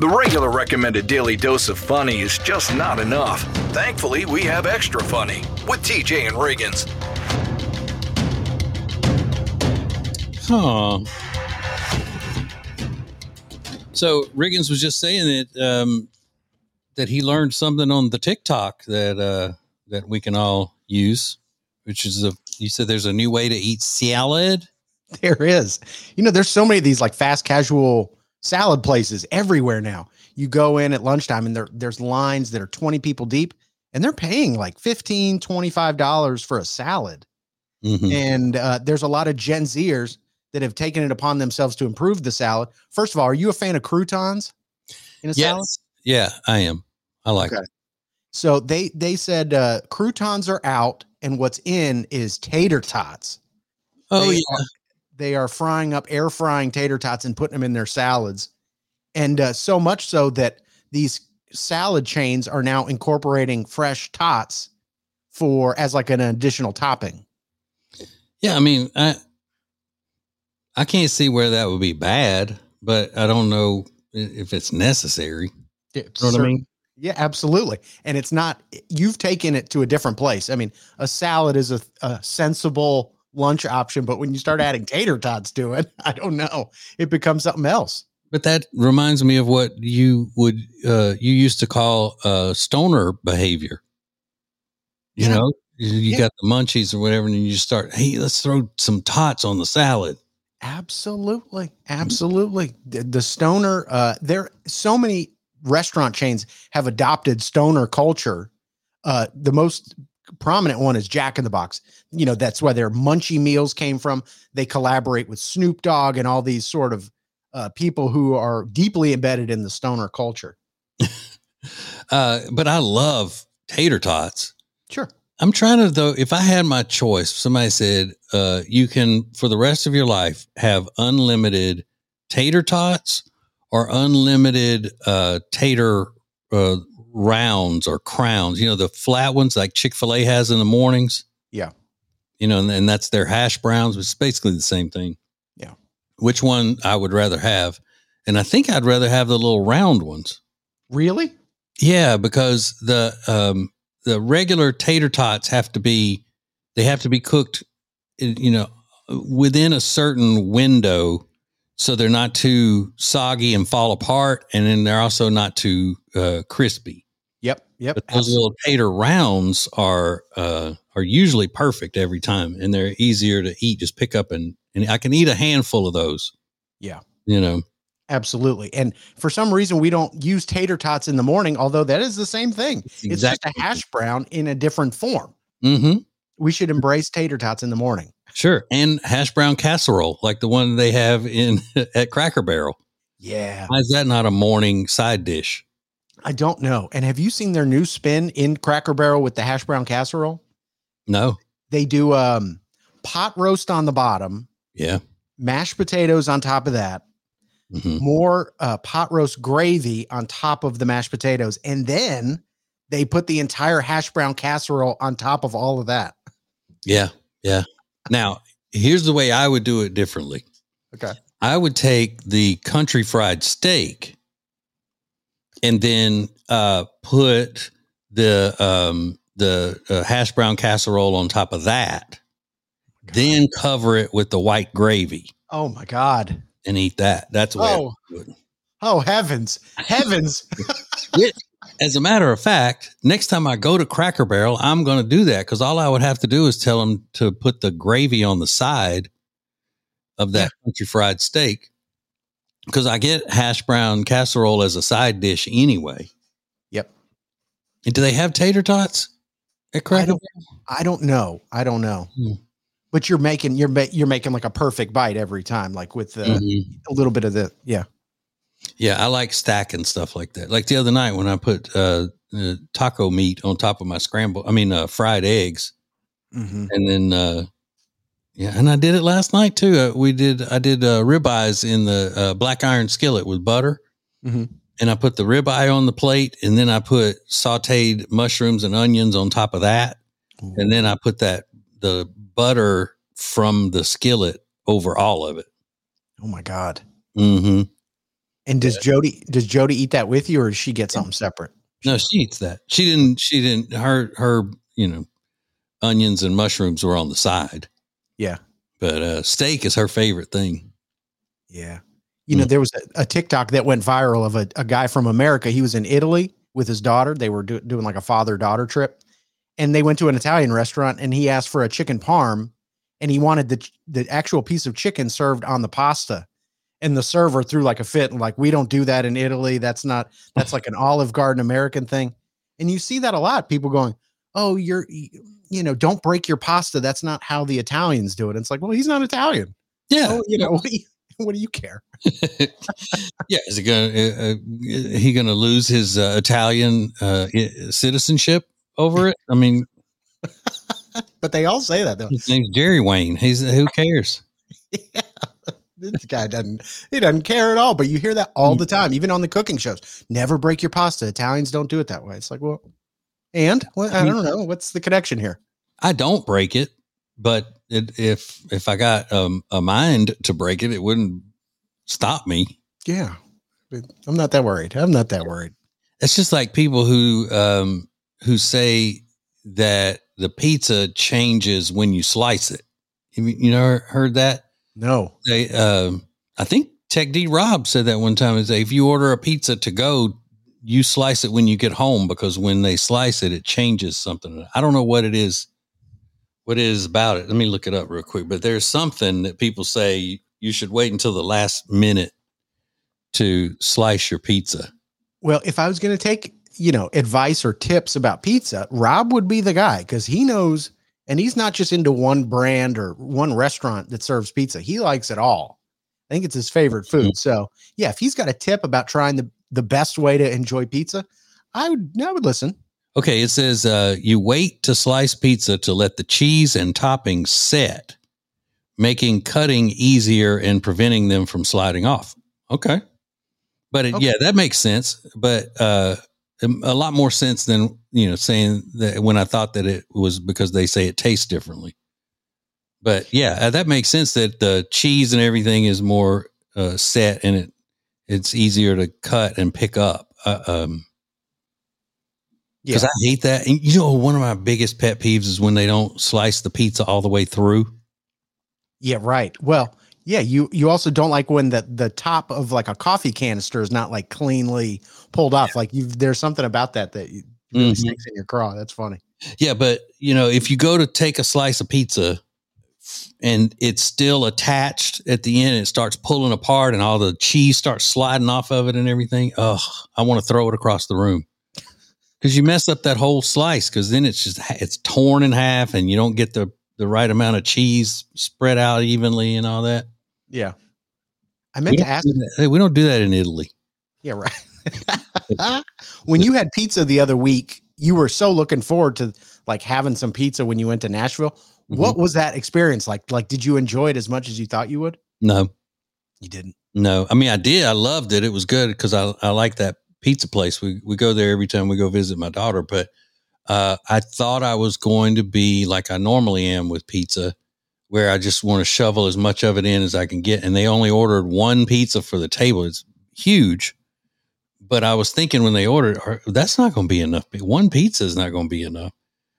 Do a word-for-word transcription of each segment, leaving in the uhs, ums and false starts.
The regular recommended daily dose of funny is just not enough. Thankfully, we have Extra Funny with T J and Riggins. Huh. So Riggins was just saying that um, that he learned something on the TikTok that uh, that we can all use, which is a. You said there's a new way to eat salad. There is. You know, there's so many of these like fast casual salad places everywhere now. You go in at lunchtime and there there's lines that are twenty people deep, and they're paying like fifteen, twenty-five dollars for a salad. Mm-hmm. And uh, there's a lot of Gen Zers that have taken it upon themselves to improve the salad. First of all, are you a fan of croutons in a yes. salad? Yeah, I am. I like okay. it. So they, they said uh, croutons are out and what's in is tater tots. Oh, they yeah. Are, they are frying up, air frying tater tots and putting them in their salads. And uh, so much so that these salad chains are now incorporating fresh tots for as like an additional topping. Yeah, I mean, I I can't see where that would be bad, but I don't know if it's necessary. Yeah, you know what I mean? Yeah, absolutely. And it's not, you've taken it to a different place. I mean, a salad is a, a sensible lunch option, but when you start adding tater tots to it, I don't know, it becomes something else. But that reminds me of what you would, uh, you used to call uh, stoner behavior. You yeah. know, you, you yeah. got the munchies or whatever, and you start, hey, let's throw some tots on the salad. Absolutely. Absolutely. The, the stoner, uh, there so many restaurant chains have adopted stoner culture. Uh, the most prominent one is Jack in the Box. You know, that's where their munchie meals came from. They collaborate with Snoop Dogg and all these sort of uh, people who are deeply embedded in the stoner culture. uh, but I love tater tots. Sure. I'm trying to, though, if I had my choice, somebody said, uh, you can, for the rest of your life, have unlimited tater tots or unlimited uh, tater uh, rounds or crowns, you know, the flat ones like Chick-fil-A has in the mornings. Yeah. You know, and, and that's their hash browns, which is basically the same thing. Yeah. Which one I would rather have? And I think I'd rather have the little round ones. Really? Yeah, because the, um, the regular tater tots have to be, they have to be cooked, you know, within a certain window. So they're not too soggy and fall apart. And then they're also not too uh, crispy. Yep. Yep. But those absolutely. Little tater rounds are, uh, are usually perfect every time. And they're easier to eat. Just pick up and, and I can eat a handful of those. Yeah. You know, absolutely. And for some reason, we don't use tater tots in the morning, although that is the same thing. It's, exactly. It's just a hash brown in a different form. Mm-hmm. We should embrace tater tots in the morning. Sure. And hash brown casserole, like the one they have in at Cracker Barrel. Yeah. Why is that not a morning side dish? I don't know. And have you seen their new spin in Cracker Barrel with the hash brown casserole? No. They do um, pot roast on the bottom. Yeah. Mashed potatoes on top of that. Mm-hmm. More uh, pot roast gravy on top of the mashed potatoes. And then they put the entire hash brown casserole on top of all of that. Yeah. Yeah. Now, here's the way I would do it differently. Okay. I would take the country fried steak and then uh, put the um, the uh, hash brown casserole on top of that. God. Then cover it with the white gravy. Oh, my God. And eat that. That's the way oh. I would do it. Oh, heavens. Heavens. it, as a matter of fact, next time I go to Cracker Barrel, I'm going to do that because all I would have to do is tell them to put the gravy on the side of that yeah. country fried steak because I get hash brown casserole as a side dish anyway. Yep. And do they have tater tots at Cracker I don't, Barrel? I don't know. I don't know. Hmm. But you're making you're ma- you're making like a perfect bite every time, like with the, mm-hmm. a little bit of the yeah. Yeah, I like stacking stuff like that. Like the other night when I put uh, uh, taco meat on top of my scramble, I mean, uh, fried eggs. Mm-hmm. And then, uh, yeah, and I did it last night too. Uh, we did, I did uh, ribeyes in the uh, black iron skillet with butter. Mm-hmm. And I put the ribeye on the plate and then I put sauteed mushrooms and onions on top of that. Ooh. And then I put that, the butter from the skillet over all of it. Oh my God. Mm-hmm. And does Yeah. Jody does Jody eat that with you, or does she get something separate? No, she eats that. She didn't. She didn't. Her her you know, onions and mushrooms were on the side. Yeah, but uh, steak is her favorite thing. Yeah, you mm. know, there was a, a TikTok that went viral of a, a guy from America. He was in Italy with his daughter. They were do, doing like a father daughter trip, and they went to an Italian restaurant, and he asked for a chicken parm, and he wanted the the actual piece of chicken served on the pasta. And the server threw like a fit and like, we don't do that in Italy. That's not, that's like an Olive Garden American thing. And you see that a lot. People going, oh, you're, you know, don't break your pasta. That's not how the Italians do it. And it's like, well, he's not Italian. Yeah. So, you know, what do you, what do you care? Yeah. Is he going to, uh, he going to lose his uh, Italian uh, citizenship over it? I mean, but they all say that though. His name's Jerry Wayne. He's, who cares? Yeah. This guy doesn't, he doesn't care at all, but you hear that all the time, even on the cooking shows. Never break your pasta. Italians don't do it that way. It's like, well, and well, I don't know. What's the connection here? I don't break it, but it, if, if I got um, a mind to break it, it wouldn't stop me. Yeah. I'm not that worried. I'm not that worried. It's just like people who, um, who say that the pizza changes when you slice it. You, you know, heard that? No, they. Um, I think Tech D Rob said that one time. Is if you order a pizza to go, you slice it when you get home because when they slice it, it changes something. I don't know what it is. What it is about it? Let me look it up real quick. But there's something that people say you should wait until the last minute to slice your pizza. Well, if I was going to take, you know, advice or tips about pizza, Rob would be the guy because he knows. And he's not just into one brand or one restaurant that serves pizza. He likes it all. I think it's his favorite food. Mm-hmm. So yeah, if he's got a tip about trying the, the best way to enjoy pizza, I would, I would listen. Okay. It says, uh, you wait to slice pizza to let the cheese and toppings set, making cutting easier and preventing them from sliding off. Okay. But it, okay. yeah, that makes sense. But, uh, a lot more sense than, you know, saying that when I thought that it was because they say it tastes differently. But yeah, that makes sense that the cheese and everything is more uh, set and it it's easier to cut and pick up. Uh, um, because yeah. I hate that. And you know, one of my biggest pet peeves is when they don't slice the pizza all the way through. Yeah, right. Well, yeah, you you also don't like when the the top of like a coffee canister is not like cleanly pulled off. Yeah. Like you, there's something about that that really mm-hmm. sticks in your craw. That's funny. Yeah, but you know, if you go to take a slice of pizza and it's still attached at the end, it starts pulling apart and all the cheese starts sliding off of it and everything. Oh, I want to throw it across the room because you mess up that whole slice. Because then it's just it's torn in half and you don't get the the right amount of cheese spread out evenly and all that. Yeah. I meant to ask. Hey, we don't do that in Italy. Yeah, right. When you had pizza the other week, you were so looking forward to like having some pizza when you went to Nashville. Mm-hmm. What was that experience like? Like, did you enjoy it as much as you thought you would? No. You didn't? No. I mean, I did. I loved it. It was good because I, I like that pizza place. We we go there every time we go visit my daughter. But uh, I thought I was going to be like I normally am with pizza, where I just want to shovel as much of it in as I can get. And they only ordered one pizza for the table. It's huge. But I was thinking when they ordered, that's not going to be enough. One pizza is not going to be enough.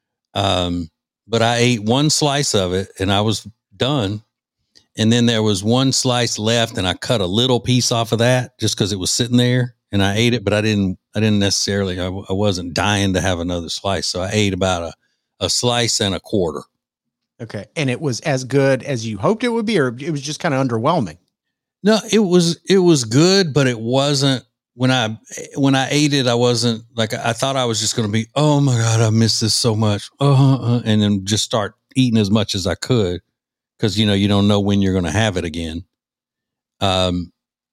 Um, but I ate one slice of it and I was done. And then there was one slice left and I cut a little piece off of that just because it was sitting there and I ate it, but I didn't, I didn't necessarily, I, I wasn't dying to have another slice. So I ate about a, a slice and a quarter. Okay. And it was as good as you hoped it would be, or it was just kind of underwhelming? No, it was, it was good, but it wasn't when I, when I ate it, I wasn't like, I thought I was just going to be, oh my God, I miss this so much. Uh-huh, and then just start eating as much as I could. Cause you know, you don't know when you're going to have it again. Um,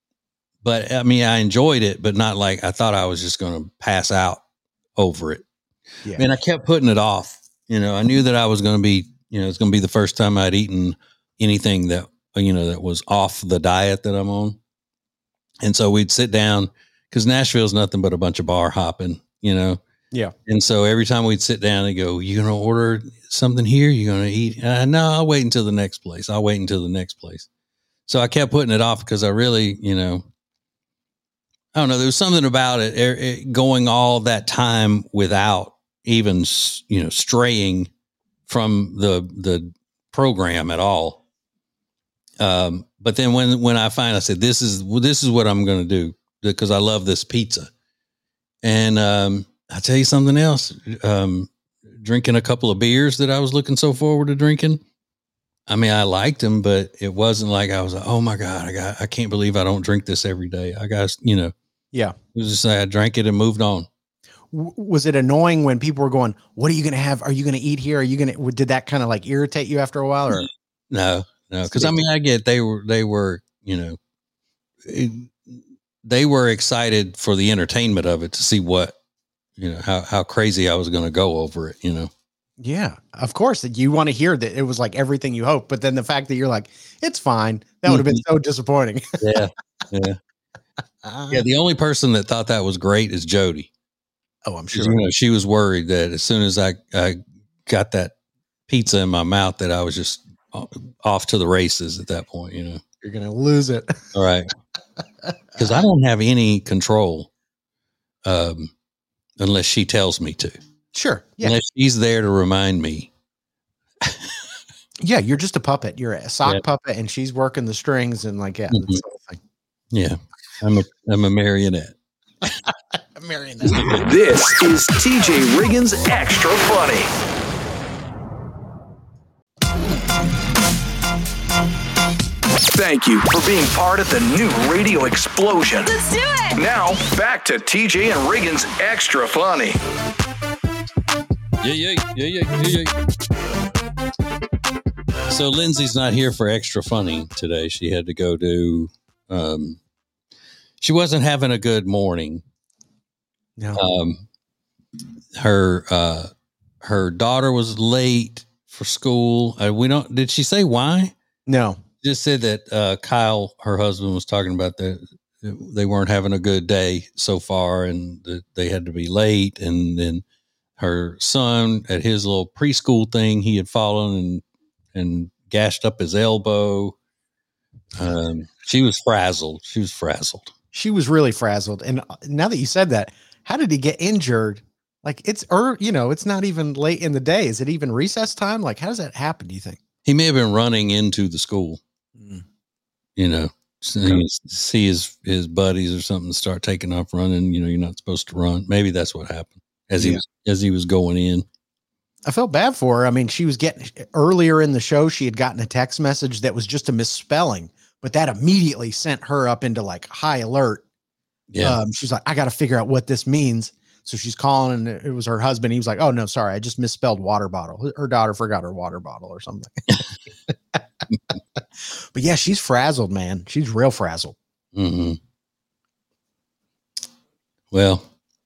but I mean, I enjoyed it, but not like I thought I was just going to pass out over it. Yeah. And I kept putting it off. You know, I knew that I was going to be, you know, it's going to be the first time I'd eaten anything that, you know, that was off the diet that I'm on. And so we'd sit down because Nashville's nothing but a bunch of bar hopping, you know? Yeah. And so every time we'd sit down and go, you going to order something here? You going to eat? Uh, no, I'll wait until the next place. I'll wait until the next place. So I kept putting it off because I really, you know, I don't know. There was something about it, it, it going all that time without even, you know, straying from the the program at all. Um, but then when when I finally said, "This is this is what I'm going to do," because I love this pizza, and um, I'll tell you something else. Um, drinking a couple of beers that I was looking so forward to drinking. I mean, I liked them, but it wasn't like I was like, "Oh my God, I got I can't believe I don't drink this every day." I got, you know. Yeah. It was just like I drank it and moved on. W- was it annoying when people were going, "What are you going to have? Are you going to eat here? Are you going to," did that kind of like irritate you after a while? Or no, no. Cause I mean, I get, they were, they were, you know, it, they were excited for the entertainment of it to see what, you know, how, how crazy I was going to go over it, you know? Yeah, of course that you want to hear that it was like everything you hoped, but then the fact that you're like, it's fine. That would have been so disappointing. Yeah. Yeah. Yeah, the only person that thought that was great is Jody. Oh, I'm sure. You know, she was worried that as soon as I, I got that pizza in my mouth, that I was just off to the races at that point. You know, you're gonna lose it. All right, because I don't have any control, um, unless she tells me to. Sure. Yeah. Unless she's there to remind me. Yeah, you're just a puppet. You're a sock yeah. puppet, and she's working the strings and like yeah, mm-hmm. that's the whole thing. Yeah. I'm a I'm a marionette. a marionette. This is T J Riggins Extra Funny. Thank you for being part of the new radio explosion. Let's do it. Now back to T J and Riggins Extra Funny. Yeah, yeah, yeah, yeah, yeah, yeah. So Lindsay's not here for Extra Funny today. She had to go do. Um, She wasn't having a good morning. No. Um, her uh, her daughter was late for school. Uh, we don't. Did she say why? No. Just said that uh, Kyle, her husband, was talking about that they weren't having a good day so far, and that they had to be late. And then her son at his little preschool thing, he had fallen and and gashed up his elbow. Um, she was frazzled. She was frazzled. She was really frazzled. And now that you said that, how did he get injured? Like it's, or, you know, it's not even late in the day. Is it even recess time? Like, how does that happen? Do you think? He may have been running into the school, mm. you know, so okay. see his, his buddies or something start taking off running. You know, you're not supposed to run. Maybe that's what happened as yeah. he was, as he was going in. I felt bad for her. I mean, she was getting earlier in the show. She had gotten a text message that was just a misspelling. But that immediately sent her up into like high alert. Yeah. Um, she's like, I got to figure out what this means. So she's calling and it was her husband. He was like, oh no, sorry. I just misspelled water bottle. Her daughter forgot her water bottle or something. But yeah, she's frazzled, man. She's real frazzled. Mm-hmm. Well,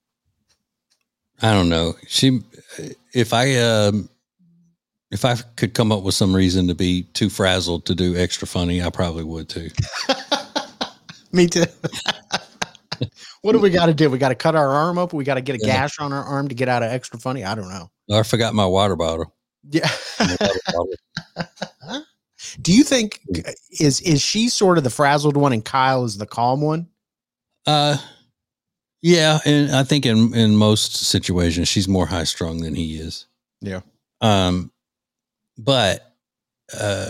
I don't know. She, if I, um, If I could come up with some reason to be too frazzled to do Extra Funny, I probably would too. Me too. What do we got to do? We got to cut our arm up. We got to get a yeah. gash on our arm to get out of Extra Funny. I don't know. I forgot my water bottle. Yeah. Water bottle. Do you think is is she sort of the frazzled one and Kyle is the calm one? Uh, yeah, and I think in in most situations she's more high strung than he is. Yeah. Um. But uh,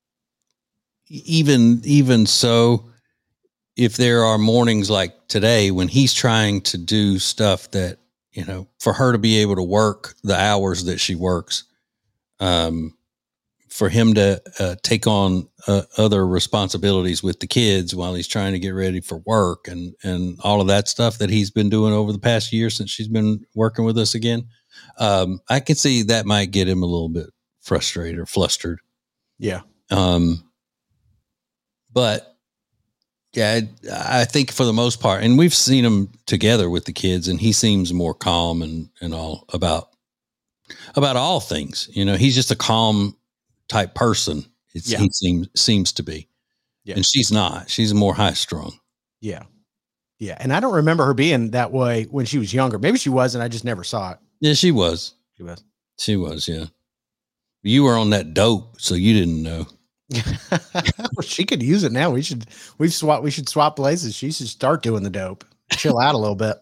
even even so, if there are mornings like today when he's trying to do stuff that, you know, for her to be able to work the hours that she works, um, for him to uh, take on uh, other responsibilities with the kids while he's trying to get ready for work and, and all of that stuff that he's been doing over the past year since she's been working with us again, um, I can see that might get him a little bit frustrated or flustered. Yeah. Um, but yeah, I, I think for the most part, and we've seen him together with the kids and he seems more calm and, and all about, about all things, you know, he's just a calm type person. It's, yeah. He seems, seems to be, yeah. And she's not, she's more high strung. Yeah. Yeah. And I don't remember her being that way when she was younger. Maybe she was, and I just never saw it. Yeah, she was. She was. She was, yeah. You were on that dope, so you didn't know. Well, she could use it now. We should we've swap we should swap places. She should start doing the dope. chill out a little bit.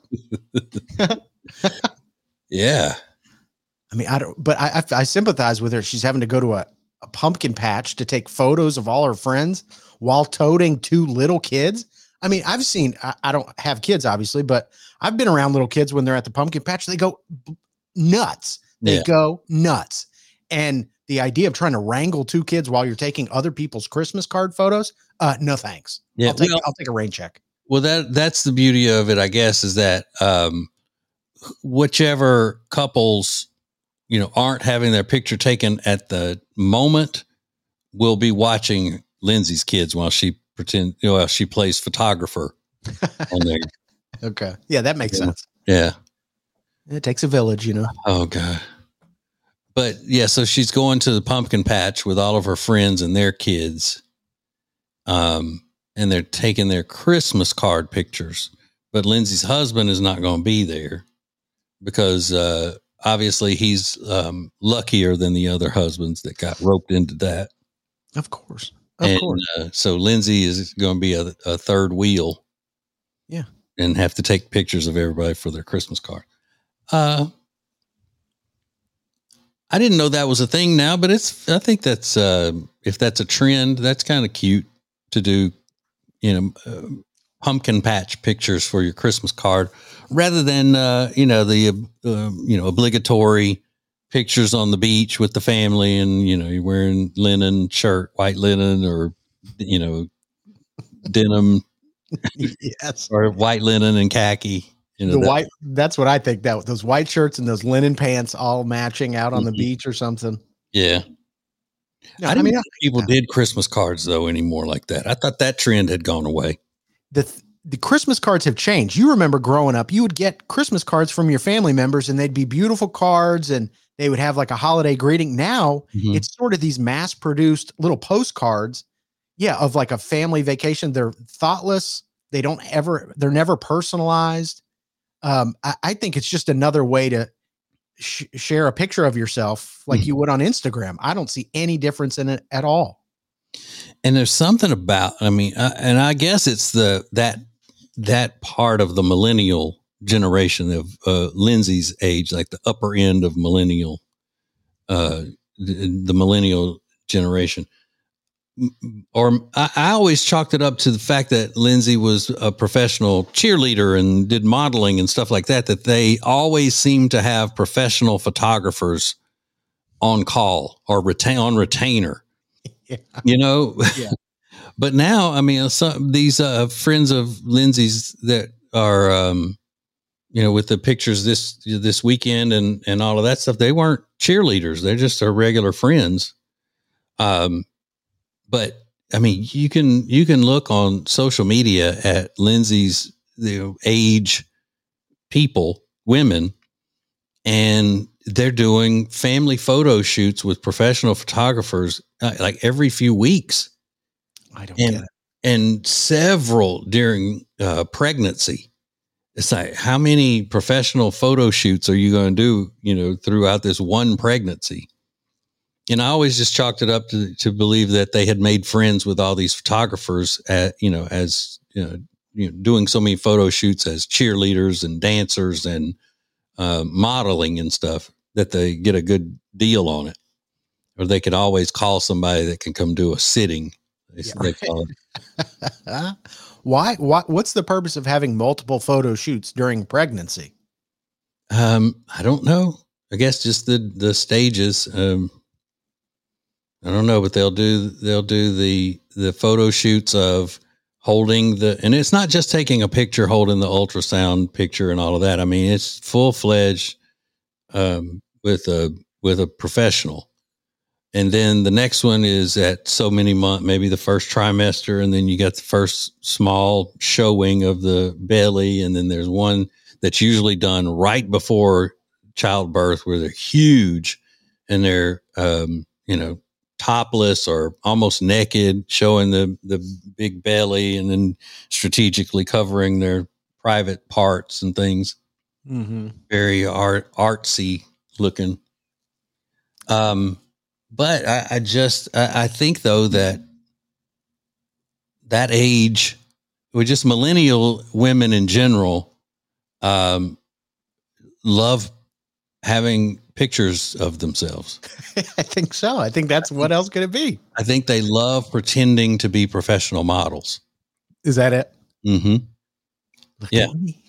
Yeah. I mean, I don't, but I, I, I sympathize with her. She's having to go to a, a pumpkin patch to take photos of all her friends while toting two little kids. I mean, I've seen, I, I don't have kids, obviously, but I've been around little kids when they're at the pumpkin patch. They go nuts. They yeah. go nuts. And the idea of trying to wrangle two kids while you're taking other people's Christmas card photos, uh, no thanks. Yeah, I'll take, well, I'll take a rain check. Well, that that's the beauty of it, I guess, is that um, whichever couples, you know, aren't having their picture taken at the moment will be watching Lindsay's kids while she pretend, you know, while she plays photographer on there. Okay. Yeah, that makes yeah. sense. Yeah. It takes a village, you know. Oh, God. But yeah, so she's going to the pumpkin patch with all of her friends and their kids. Um, and they're taking their Christmas card pictures. But Lindsay's husband is not going to be there because uh, obviously he's um, luckier than the other husbands that got roped into that. Of course. Of and, course. Uh, so Lindsay is going to be a, a third wheel. Yeah. And have to take pictures of everybody for their Christmas card. Uh, I didn't know that was a thing now, but it's, I think that's, uh, if that's a trend, that's kind of cute to do, you know, uh, pumpkin patch pictures for your Christmas card rather than, uh, you know, the, uh, you know, obligatory pictures on the beach with the family and, you know, you're wearing linen shirt, white linen or, you know, denim yes, or white linen and khaki. You know, the that, white, that's what I think, that those white shirts and those linen pants all matching out on mm-hmm. the beach or something. Yeah. No, I, didn't I mean, know I people did Christmas cards though anymore like that. I thought that trend had gone away. The, the Christmas cards have changed. You remember growing up, you would get Christmas cards from your family members and they'd be beautiful cards and they would have like a holiday greeting. Now mm-hmm. it's sort of these mass produced little postcards. Yeah. Of like a family vacation. They're thoughtless. They don't ever, they're never personalized. Um, I, I think it's just another way to sh- share a picture of yourself like mm-hmm. you would on Instagram. I don't see any difference in it at all. And there's something about, I mean, uh, and I guess it's the, that, that part of the millennial generation of uh, Lindsay's age, like the upper end of millennial, uh, the, the millennial generation. Or I, I always chalked it up to the fact that Lindsay was a professional cheerleader and did modeling and stuff like that, that they always seem to have professional photographers on call or retain on retainer, yeah. you know? Yeah. But now, I mean, some these uh, friends of Lindsay's that are, um, you know, with the pictures this, this weekend and, and all of that stuff, they weren't cheerleaders. They're just our regular friends. Um, But I mean, you can you can look on social media at Lindsay's you know, age people, women, and they're doing family photo shoots with professional photographers uh, like every few weeks. I don't and, get it. And several during uh, pregnancy. It's like, how many professional photo shoots are you going to do, you know, throughout this one pregnancy? And I always just chalked it up to, to believe that they had made friends with all these photographers at, you know, as, you know, you know, doing so many photo shoots as cheerleaders and dancers and uh, modeling and stuff that they get a good deal on it. Or they could always call somebody that can come do a sitting. They, yeah, they right. call it. Why, why, what's the purpose of having multiple photo shoots during pregnancy? Um, I don't know. I guess just the, the stages, um, I don't know, but they'll do, they'll do the, the photo shoots of holding the, and it's not just taking a picture, holding the ultrasound picture and all of that. I mean, it's full fledged, um, with a, with a professional. And then the next one is at so many months, maybe the first trimester. And then you got the first small showing of the belly. And then there's one that's usually done right before childbirth where they're huge and they're, um, you know, topless or almost naked, showing the, the big belly and then strategically covering their private parts and things. Mm-hmm. Very art artsy looking. Um, but I, I just, I, I think though that that age we just millennial women in general um, love having pictures of themselves. I think so. I think that's what else could it be? I think they love pretending to be professional models. Is that it? Mm-hmm. Look Yeah. at me.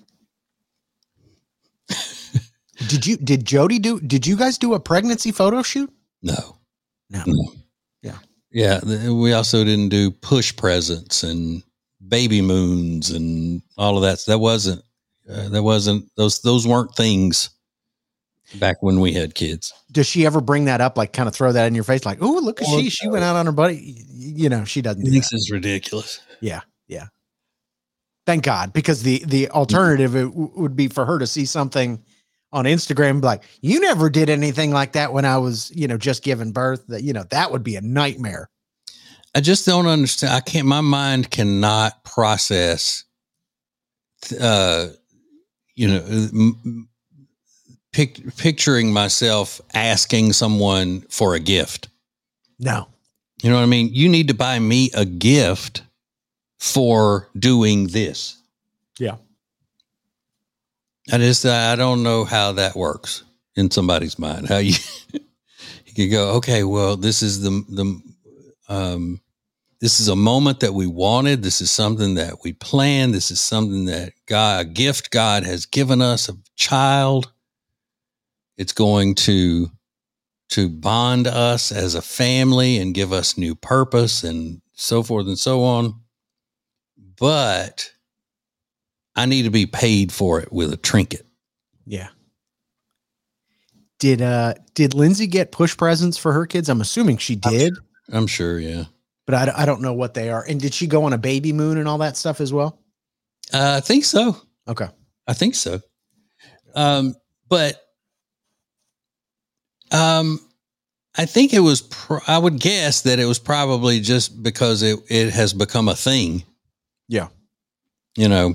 Did you, did Jody do, did you guys do a pregnancy photo shoot? No. No. No. Yeah. Yeah. th- We also didn't do push presents and baby moons and all of that. That wasn't, uh, that wasn't, those, those weren't things back when we had kids. Does she ever bring that up? Like kind of throw that in your face? Like, oh, look at Well, she, she went out on her buddy. You know, she doesn't do Thinks that. it's ridiculous. Yeah. Yeah. Thank God. Because the, the alternative it w- would be for her to see something on Instagram, and be like, you never did anything like that when I was, you know, just giving birth. That, you know, that would be a nightmare. I just don't understand. I can't, my mind cannot process, uh, you know, m- pic- picturing myself asking someone for a gift. No. You know what I mean? You need to buy me a gift for doing this. Yeah. I just, I don't know how that works in somebody's mind. How you, you could go, okay, well, this is the, the, um, this is a moment that we wanted. This is something that we planned. This is something that God, a gift God has given us, a child. It's going to, to bond us as a family and give us new purpose and so forth and so on. But I need to be paid for it with a trinket. Yeah. Did, uh, did Lindsay get push presents for her kids? I'm assuming she did, I'm sure, yeah. but I, I don't know what they are. And did she go on a baby moon and all that stuff as well? Uh, I think so. Okay. I think so. Um, but um, I think it was, pr- I would guess that it was probably just because it, it has become a thing, Yeah. you know,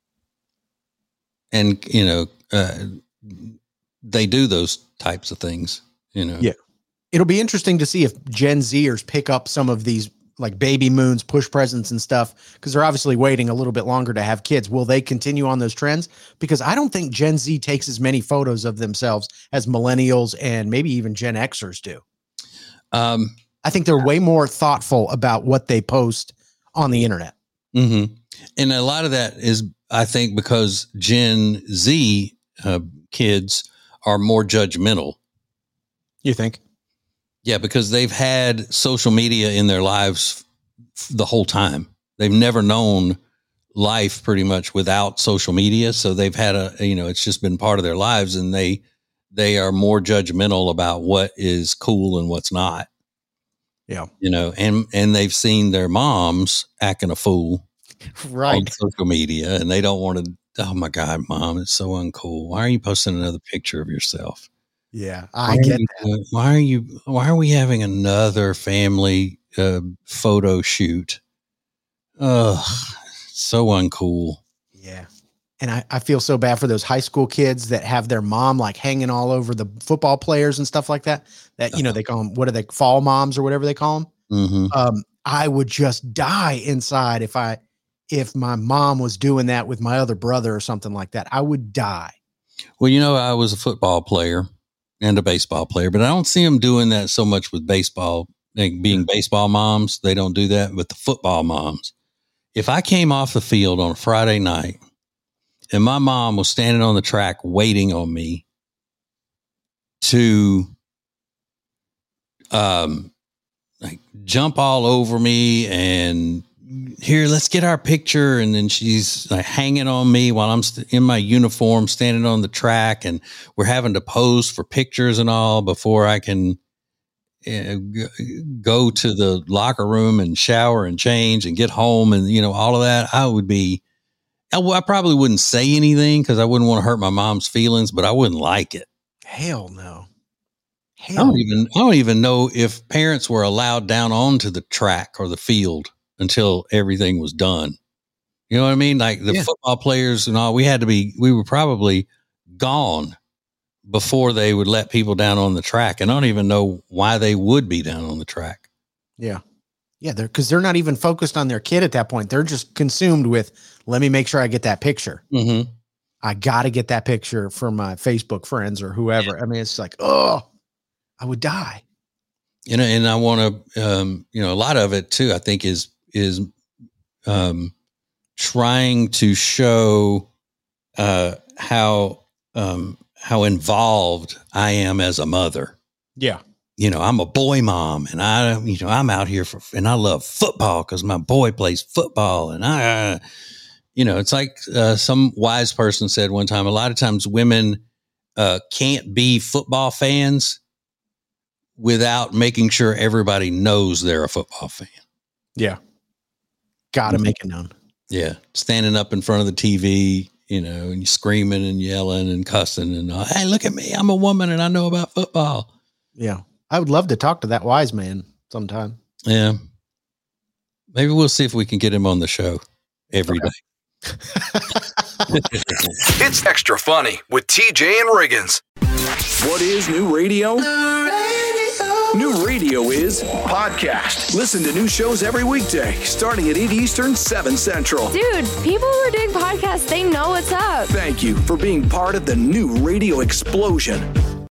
and, you know, uh, they do those types of things, you know. Yeah. It'll be interesting to see if Gen Zers pick up some of these like baby moons, push presents and stuff, because they're obviously waiting a little bit longer to have kids. Will they continue on those trends? Because I don't think Gen Z takes as many photos of themselves as millennials and maybe even Gen Xers do. Um, I think they're way more thoughtful about what they post on the internet. Mm-hmm. And a lot of that is, I think, because Gen Z uh, kids are more judgmental. You think? Yeah, because they've had social media in their lives f- the whole time. They've never known life pretty much without social media. So they've had a, you know, it's just been part of their lives, and they, they are more judgmental about what is cool and what's not. Yeah. You know, and, and they've seen their moms acting a fool Right. on social media, and they don't want to, oh my God, mom, it's so uncool. Why are you posting another picture of yourself? Yeah. Why I get are you, that. Why are you, why are we having another family uh, photo shoot? Ugh, so uncool. Yeah. And I, I feel so bad for those high school kids that have their mom like hanging all over the football players and stuff like that. That, you know, they call them, what are they, fall moms or whatever they call them? Mm-hmm. Um, I would just die inside if I, if my mom was doing that with my other brother or something like that. I would die. Well, you know, I was a football player and a baseball player, but I don't see them doing that so much with baseball, like being baseball moms. They don't do that with the football moms. If I came off the field on a Friday night and my mom was standing on the track waiting on me to um, like jump all over me and here, let's get our picture. And then she's like hanging on me while I'm st- in my uniform, standing on the track, and we're having to pose for pictures and all before I can uh, g- go to the locker room and shower and change and get home. And, you know, all of that, I would be, I, w- I probably wouldn't say anything because I wouldn't want to hurt my mom's feelings, but I wouldn't like it. Hell no. I Hell don't even, I don't even know if parents were allowed down onto the track or the field until everything was done. You know what I mean? Like the Yeah. football players and all, we had to be, we were probably gone before they would let people down on the track. And I don't even know why they would be down on the track. Yeah. Yeah, they're because they're not even focused on their kid at that point. They're just consumed with, let me make sure I get that picture. Mm-hmm. I got to get that picture for my Facebook friends or whoever. Yeah. I mean, it's like, oh, I would die. You know, and I want to, um, you know, a lot of it too, I think is, is um, trying to show uh, how, um, how involved I am as a mother. Yeah. You know, I'm a boy mom and I, you know, I'm out here for, and I love football because my boy plays football. And I, uh, you know, it's like uh, some wise person said one time, a lot of times women uh, can't be football fans without making sure everybody knows they're a football fan. Yeah. Got to make it known. Yeah. Standing up in front of the T V, you know, and screaming and yelling and cussing and, uh, hey, look at me. I'm a woman and I know about football. Yeah. I would love to talk to that wise man sometime. Yeah. Maybe we'll see if we can get him on the show every okay. day. It's Extra Funny with T J and Riggins. What is new radio? New radio is podcast. Listen to new shows every weekday, starting at eight Eastern, seven Central. Dude, people who are doing podcasts, they know what's up. Thank you for being part of the new radio explosion.